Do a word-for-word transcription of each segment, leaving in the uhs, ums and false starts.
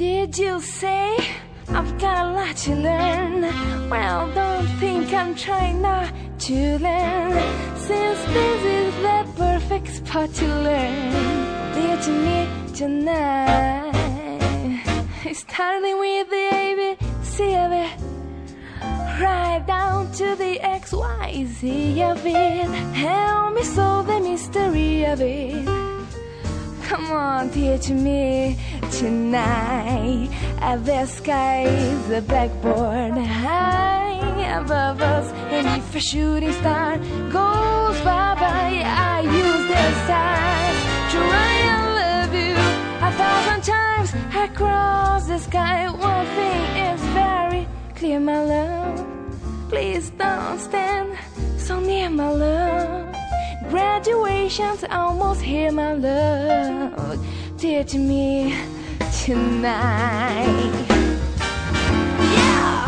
Did you say I've got a lot to learn? Well, don't think I'm trying not to learn, since this is the perfect spot to learn. Did you need tonight? Starting with the A B C of it, right down to the X Y Z of it. Help me solve the mystery of it. Come on, teach me tonight. At the sky is a blackboard high above us, and if a shooting star goes bye-bye, I use the stars to write I love you a thousand times across the sky. One thing is very clear, my love, please don't stand so near, my love. Graduation's almost here, my love. Teach me tonight. Yeah.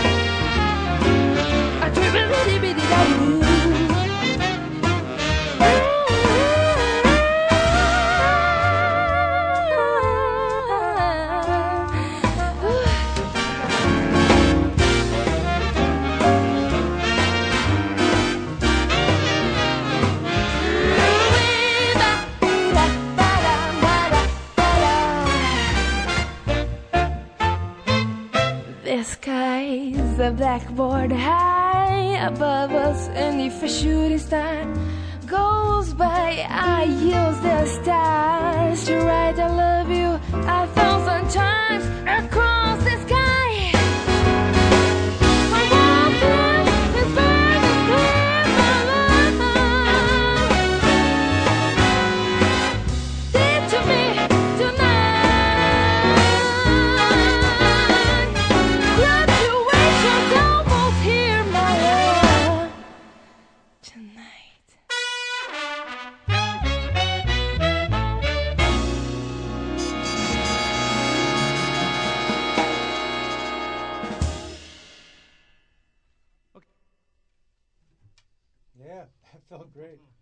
A trippity-dippity-doo. The sky's a blackboard high above us, and if a shooting star goes by, I use the stars to write I love you a thousand times across the sky. My one thing is very clear, my love. Did to me tonight. Graduation's almost here, my love. Tonight. Yeah, that felt great.